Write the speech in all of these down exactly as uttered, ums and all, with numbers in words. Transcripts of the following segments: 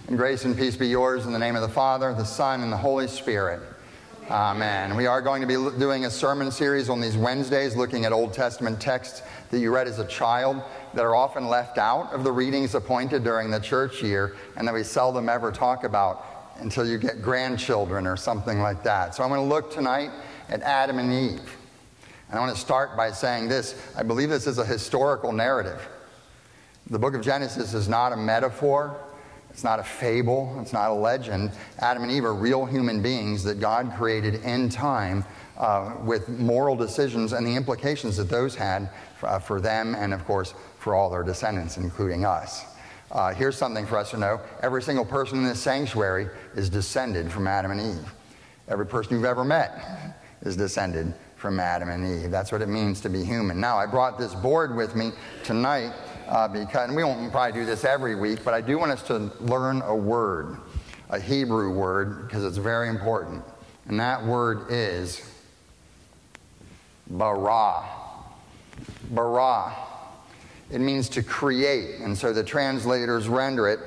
And grace and peace be yours in the name of the Father, the Son, and the Holy Spirit. Amen. We are going to be doing a sermon series on these Wednesdays, looking at Old Testament texts that you read as a child that are often left out of the readings appointed during the church year and that we seldom ever talk about until you get grandchildren or something like that. So I'm going to look tonight at Adam and Eve. And I want to start by saying this. I believe this is a historical narrative. The book of Genesis is not a metaphor. It's not a fable. It's not a legend. Adam and Eve are real human beings that God created in time uh, with moral decisions and the implications that those had for, uh, for them and, of course, for all their descendants, including us. Uh, here's something for us to know. Every single person in this sanctuary is descended from Adam and Eve. Every person you've ever met is descended from Adam and Eve. That's what it means to be human. Now, I brought this board with me tonight Uh, because, and we won't probably do this every week, but I do want us to learn a word, a Hebrew word, because it's very important. And that word is bara. Bara. It means to create. And so the translators render it,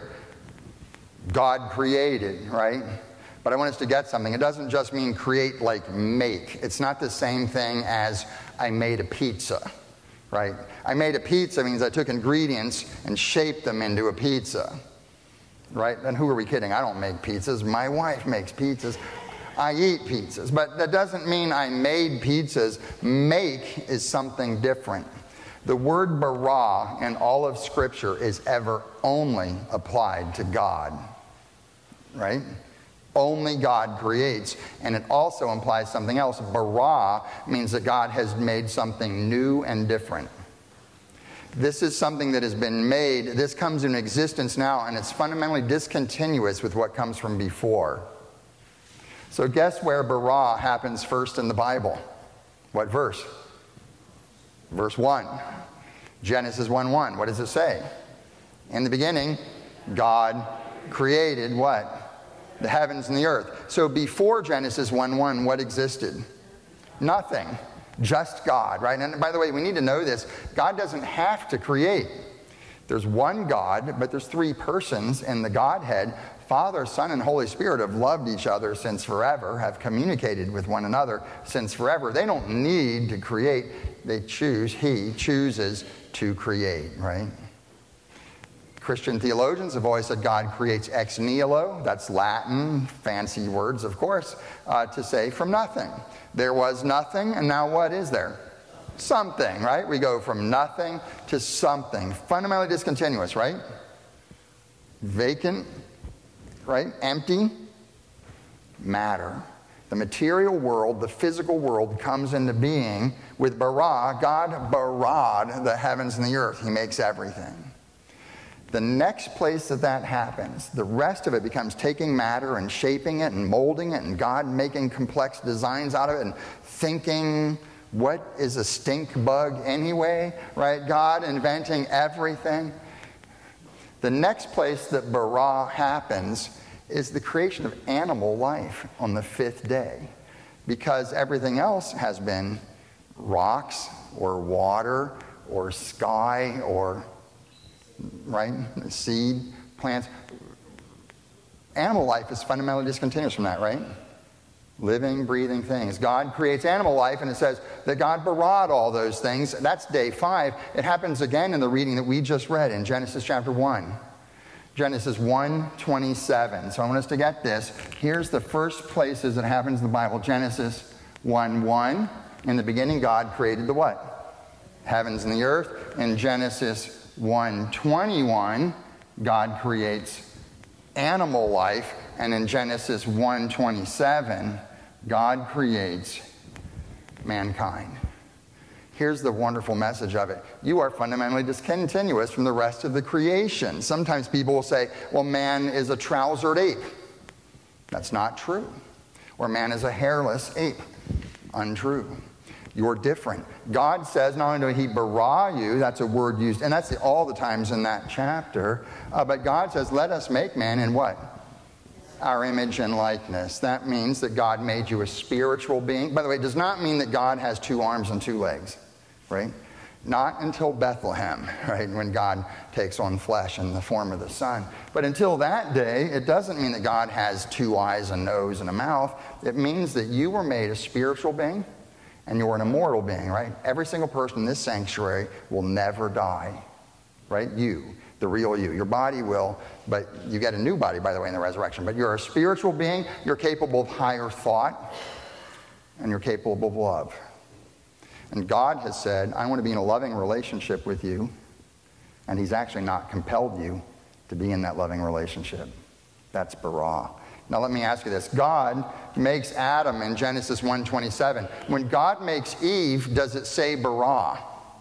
God created, right? But I want us to get something. It doesn't just mean create like make. It's not the same thing as I made a pizza. Right? I made a pizza means I took ingredients and shaped them into a pizza. Right? And who are we kidding? I don't make pizzas. My wife makes pizzas. I eat pizzas. But that doesn't mean I made pizzas. Make is something different. The word bara in all of Scripture is ever only applied to God. Right? Only God creates. And it also implies something else. Bara means that God has made something new and different. This is something that has been made. This comes into existence now, and it's fundamentally discontinuous with what comes from before. So guess where bara happens first in the Bible? What verse? Verse one. Genesis one one. What does it say? In the beginning, God created what? The heavens and the earth. So before Genesis one one, what existed? Nothing. Just God, right? And by the way, we need to know this. God doesn't have to create. There's one God, but there's three persons in the Godhead. Father, Son, and Holy Spirit have loved each other since forever, have communicated with one another since forever. They don't need to create. They choose. He chooses to create, right? Christian theologians have always said God creates ex nihilo. That's Latin, fancy words, of course, uh, to say from nothing. There was nothing, and now what is there? Something, right? We go from nothing to something. Fundamentally discontinuous, right? Vacant, right? Empty. Matter. The material world, the physical world, comes into being with bara. God barad the heavens and the earth. He makes everything. The next place that that happens, the rest of it becomes taking matter and shaping it and molding it and God making complex designs out of it and thinking, what is a stink bug anyway, right? God inventing everything. The next place that bara happens is the creation of animal life on the fifth day, because everything else has been rocks or water or sky or right? Seed, plants. Animal life is fundamentally discontinuous from that, right? Living, breathing things. God creates animal life, and it says that God barad all those things. That's day five. It happens again in the reading that we just read in Genesis chapter one. Genesis one twenty-seven. So I want us to get this. Here's the first places it happens in the Bible. Genesis one one. In the beginning, God created the what? Heavens and the earth. In Genesis one twenty-one, God creates animal life, and in Genesis one twenty-seven, God creates mankind. Here's the wonderful message of it. You are fundamentally discontinuous from the rest of the creation. Sometimes people will say, well, man is a trousered ape. That's not true. Or man is a hairless ape. Untrue. You're different. God says not only did he bara you, that's a word used, and that's the, all the times in that chapter, uh, but God says, let us make man in what? Our image and likeness. That means that God made you a spiritual being. By the way, it does not mean that God has two arms and two legs, right? Not until Bethlehem, right, when God takes on flesh in the form of the Son. But until that day, it doesn't mean that God has two eyes, a nose, and a mouth. It means that you were made a spiritual being and you're an immortal being, right? Every single person in this sanctuary will never die, right? You, the real you. Your body will, but you get a new body, by the way, in the resurrection. But you're a spiritual being. You're capable of higher thought, and you're capable of love. And God has said, I want to be in a loving relationship with you. And he's actually not compelled you to be in that loving relationship. That's bara. Now let me ask you this. God makes Adam in Genesis one twenty-seven. When God makes Eve, does it say bara?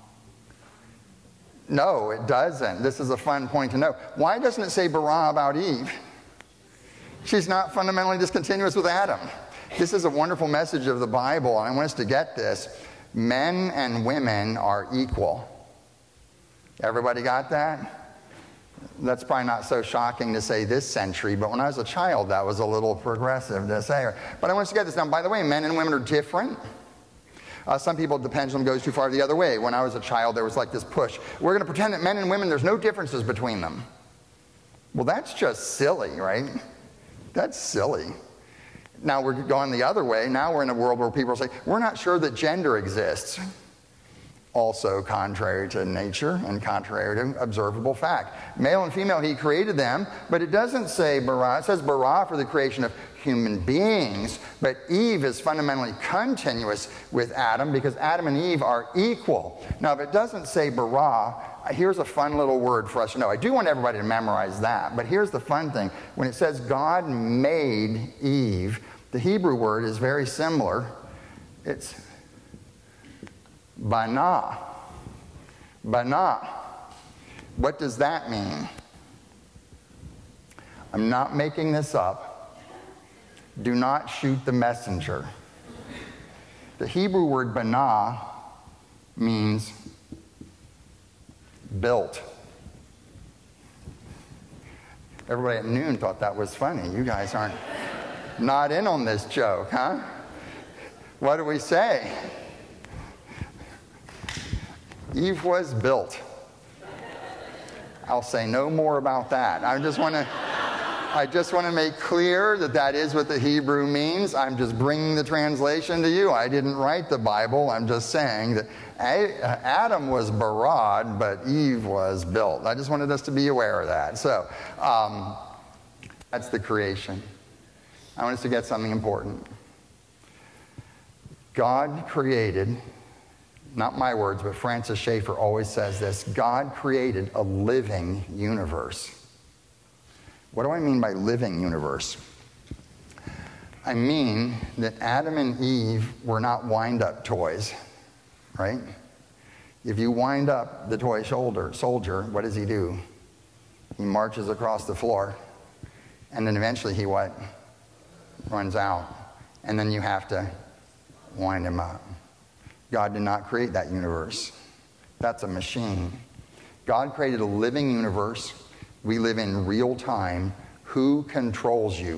No, it doesn't. This is a fun point to know. Why doesn't it say bara about Eve? She's not fundamentally discontinuous with Adam. This is a wonderful message of the Bible, and I want us to get this. Men and women are equal. Everybody got that? That's probably not so shocking to say this century, but when I was a child, that was a little progressive to say. But I want us to get this down. By the way, men and women are different. Uh, some people, the pendulum goes too far the other way. When I was a child, there was like this push. We're going to pretend that men and women, there's no differences between them. Well, that's just silly, right? That's silly. Now we're going the other way. Now we're in a world where people say, we're not sure that gender exists. Also contrary to nature and contrary to observable fact. Male and female, he created them, but it doesn't say bara. It says bara for the creation of human beings, but Eve is fundamentally continuous with Adam because Adam and Eve are equal. Now, if it doesn't say bara, here's a fun little word for us to know. I do want everybody to memorize that, but here's the fun thing. When it says God made Eve, the Hebrew word is very similar. It's bana. Bana. What does that mean? I'm not making this up. Do not shoot the messenger. The Hebrew word bana means built. Everybody at noon thought that was funny. You guys aren't not in on this joke, huh? What do we say? Eve was built. I'll say no more about that. I just want to I just want to make clear that that is what the Hebrew means. I'm just bringing the translation to you. I didn't write the Bible. I'm just saying that Adam was barad, but Eve was built. I just wanted us to be aware of that. So um, that's the creation. I want us to get something important. God created, not my words, but Francis Schaeffer always says this, God created a living universe. What do I mean by living universe? I mean that Adam and Eve were not wind-up toys, right? If you wind up the toy shoulder, soldier, what does he do? He marches across the floor, and then eventually he what? Runs out. And then you have to wind him up. God did not create that universe. That's a machine. God created a living universe. We live in real time. Who controls you?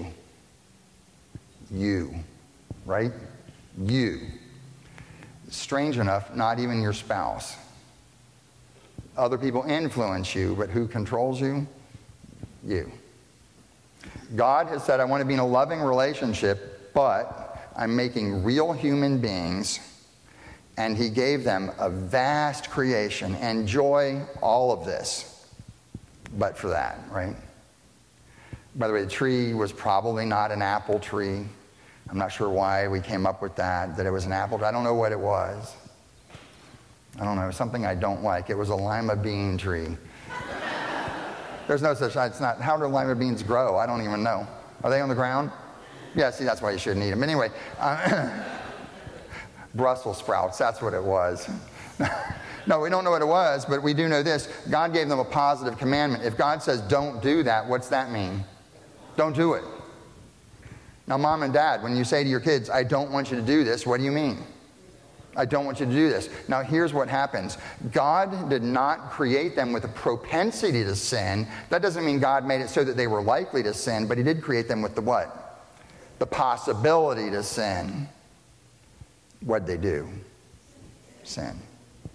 You, right? You. Strange enough, not even your spouse. Other people influence you, but who controls you? You. God has said, I want to be in a loving relationship, but I'm making real human beings, and he gave them a vast creation. Enjoy all of this. But for that, right? By the way, the tree was probably not an apple tree. I'm not sure why we came up with that, that it was an apple. I don't know what it was. I don't know, something I don't like. It was a lima bean tree. There's no such, it's not, how do lima beans grow? I don't even know. Are they on the ground? Yeah, see, that's why you shouldn't eat them. Anyway, uh, Brussels sprouts, that's what it was. No, we don't know what it was, but we do know this. God gave them a positive commandment. If God says don't do that, what's that mean? Don't do it. Now, mom and dad, when you say to your kids, I don't want you to do this, what do you mean? I don't want you to do this. Now, here's what happens. God did not create them with a propensity to sin. That doesn't mean God made it so that they were likely to sin, but he did create them with the what? The possibility to sin. What'd they do? Sin. You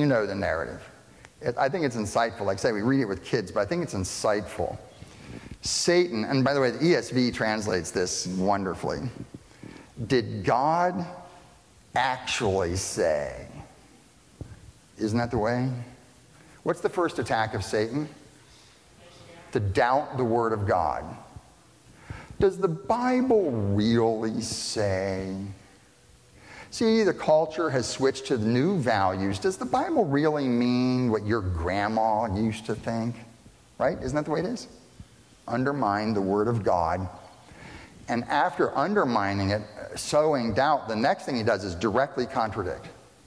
You know the narrative. It, I think it's insightful. Like I say, we read it with kids, but I think it's insightful. Satan, and by the way, the E S V translates this wonderfully. Did God actually say? Isn't that the way? What's the first attack of Satan? To doubt the Word of God. Does the Bible really say? See, the culture has switched to the new values. Does the Bible really mean what your grandma used to think? Right? Isn't that the way it is? Undermine the Word of God. And after undermining it, sowing doubt, the next thing he does is directly contradict.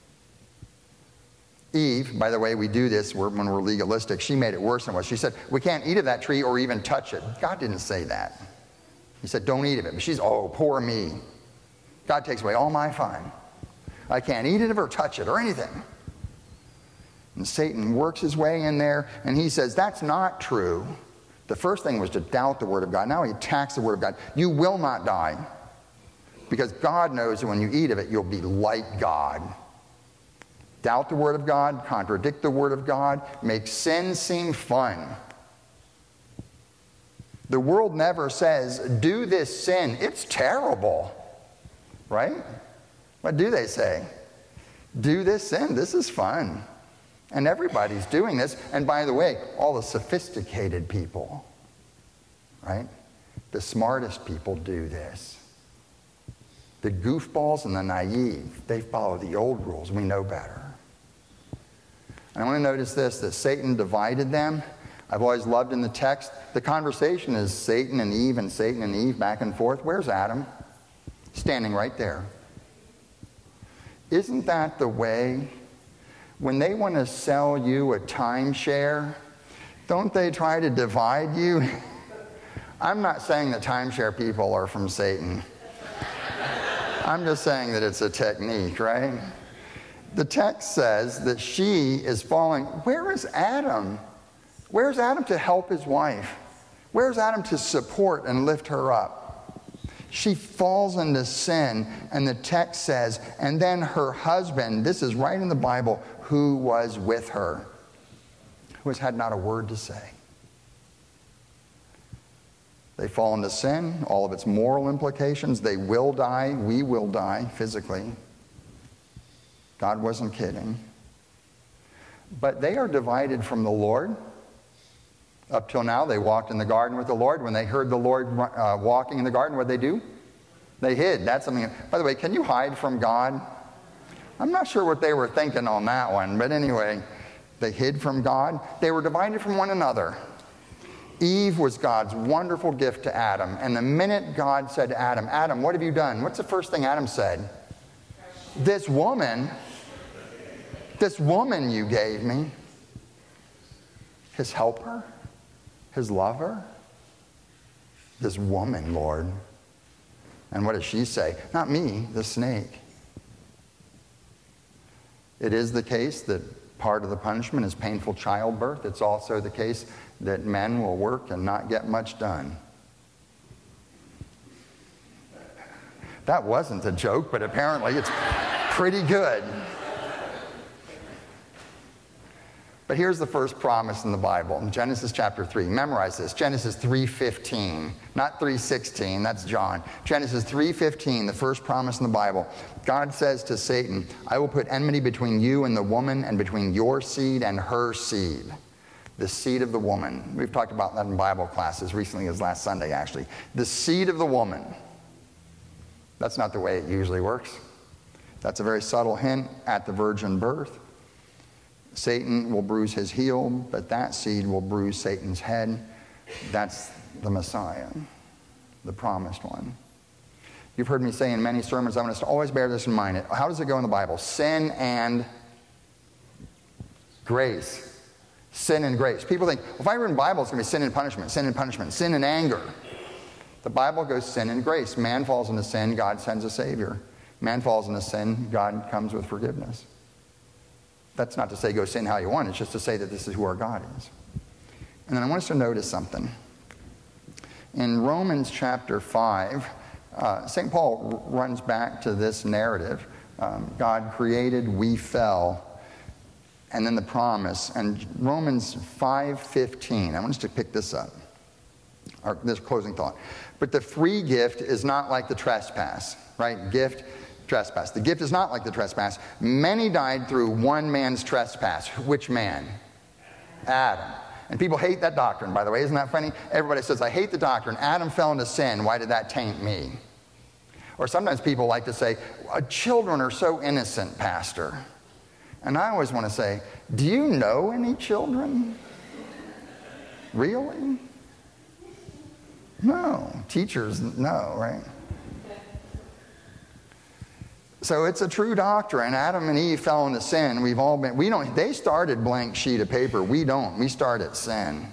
Eve, by the way, we do this when we're legalistic. She made it worse than it was. She said, we can't eat of that tree or even touch it. God didn't say that. He said, don't eat of it. But she's, oh, poor me. God takes away all my fun. I can't eat it or touch it or anything. And Satan works his way in there, and he says, that's not true. The first thing was to doubt the Word of God. Now he attacks the Word of God. You will not die. Because God knows that when you eat of it, you'll be like God. Doubt the Word of God, contradict the Word of God, make sin seem fun. The world never says, do this sin, it's terrible. Right? What do they say? Do this sin, this is fun. And everybody's doing this. And by the way, all the sophisticated people, right? The smartest people do this. The goofballs and the naive, they follow the old rules. We know better. And I want to notice this, that Satan divided them. I've always loved in the text, the conversation is Satan and Eve and Satan and Eve back and forth. Where's Adam? Standing right there. Isn't that the way? When they want to sell you a timeshare, don't they try to divide you? I'm not saying that timeshare people are from Satan. I'm just saying that it's a technique, right? The text says that she is falling. Where is Adam? Where's Adam to help his wife? Where's Adam to support and lift her up? She falls into sin, and the text says, and then her husband, this is right in the Bible, who was with her, who has had not a word to say. They fall into sin, all of its moral implications. They will die. We will die physically. God wasn't kidding. But they are divided from the Lord. Up till now, they walked in the garden with the Lord. When they heard the Lord uh, walking in the garden, what did they do? They hid. That's something. By the way, can you hide from God? I'm not sure what they were thinking on that one. But anyway, they hid from God. They were divided from one another. Eve was God's wonderful gift to Adam. And the minute God said to Adam, Adam, what have you done? What's the first thing Adam said? This woman, this woman you gave me, his helper, his lover, this woman, Lord. And what does she say? Not me, the snake. It is the case that part of the punishment is painful childbirth. It's also the case that men will work and not get much done. That wasn't a joke, but apparently it's pretty good. But here's the first promise in the Bible, in Genesis chapter three. Memorize this, Genesis three fifteen, not three sixteen, that's John. Genesis three fifteen, the first promise in the Bible. God says to Satan, I will put enmity between you and the woman, and between your seed and her seed. The seed of the woman. We've talked about that in Bible classes recently, as last Sunday actually. The seed of the woman. That's not the way it usually works. That's a very subtle hint at the virgin birth. Satan will bruise his heel, but that seed will bruise Satan's head. That's the Messiah, the promised one. You've heard me say in many sermons, I want us to always bear this in mind. How does it go in the Bible? Sin and grace. Sin and grace. People think, well, if I read the Bible, it's going to be sin and punishment, sin and punishment, sin and anger. The Bible goes sin and grace. Man falls into sin, God sends a Savior. Man falls into sin, God comes with forgiveness. That's not to say go sin how you want. It's just to say that this is who our God is. And then I want us to notice something. In Romans chapter five, uh, Saint Paul r- runs back to this narrative. Um, God created, we fell. and then the promise. And Romans five fifteen, I want us to pick this up. Our, this closing thought. But the free gift is not like the trespass, right? Gift, trespass. The gift is not like the trespass. Many died through one man's trespass. Which man? Adam. And people hate that doctrine, by the way. Isn't that funny? Everybody says, I hate the doctrine. Adam fell into sin. Why did that taint me? Or sometimes people like to say, children are so innocent, Pastor. And I always want to say, do you know any children? Really? No. Teachers, no, right? So it's a true doctrine. Adam and Eve fell into sin. We've all been, we don't, they started blank sheet of paper. We don't. We start at sin.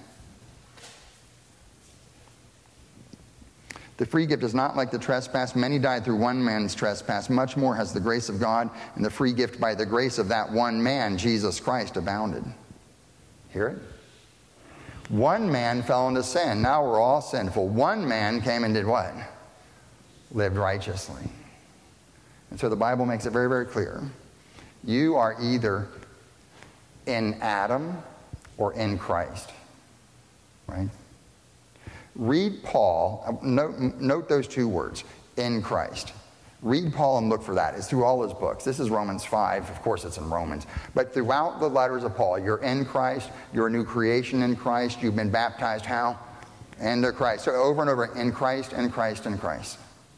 The free gift is not like the trespass. Many died through one man's trespass. Much more has the grace of God and the free gift by the grace of that one man, Jesus Christ, abounded. Hear it? One man fell into sin. Now we're all sinful. One man came and did what? Lived righteously. And so the Bible makes it very, very clear. You are either in Adam or in Christ. Right? Read Paul. Note, note those two words, in Christ. Read Paul and look for that. It's through all his books. This is Romans five. Of course, it's in Romans. But throughout the letters of Paul, you're in Christ. You're a new creation in Christ. You've been baptized how? Into Christ. So over and over, in Christ, in Christ, in Christ.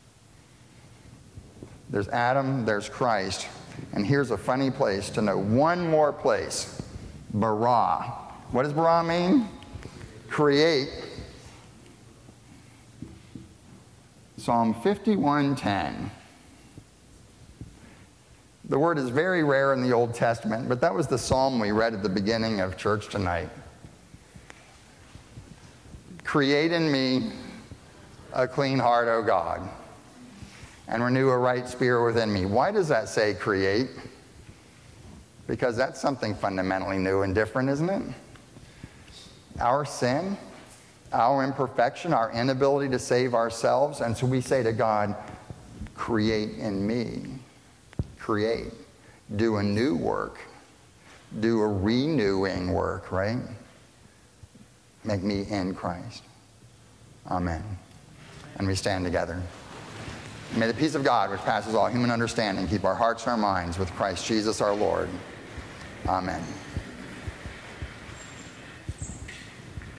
There's Adam, there's Christ. And here's a funny place to know one more place. Bara. What does bara mean? Create. Psalm fifty-one ten. The word is very rare in the Old Testament, but that was the psalm we read at the beginning of church tonight. Create in me a clean heart, O God, and renew a right spirit within me. Why does that say create? Because that's something fundamentally new and different, isn't it? Our sin, our imperfection, our inability to save ourselves, and so we say to God, create in me. Create. Do a new work. Do a renewing work, right? Make me in Christ. Amen. And we stand together. May the peace of God, which passes all human understanding, keep our hearts and our minds with Christ Jesus our Lord. Amen.